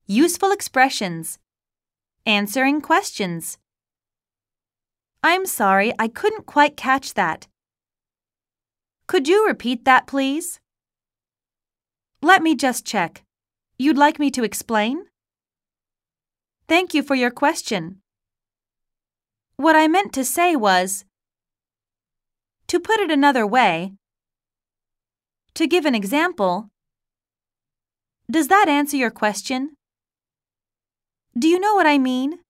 Useful expressions. Answering questions. I'm sorry, I couldn't quite catch that. Could you repeat that, please? Let me just check. You'd like me to explain? Thank you for your question. What I meant to say was, to put it another way, to give an example. Does that answer your question? Do you know what I mean?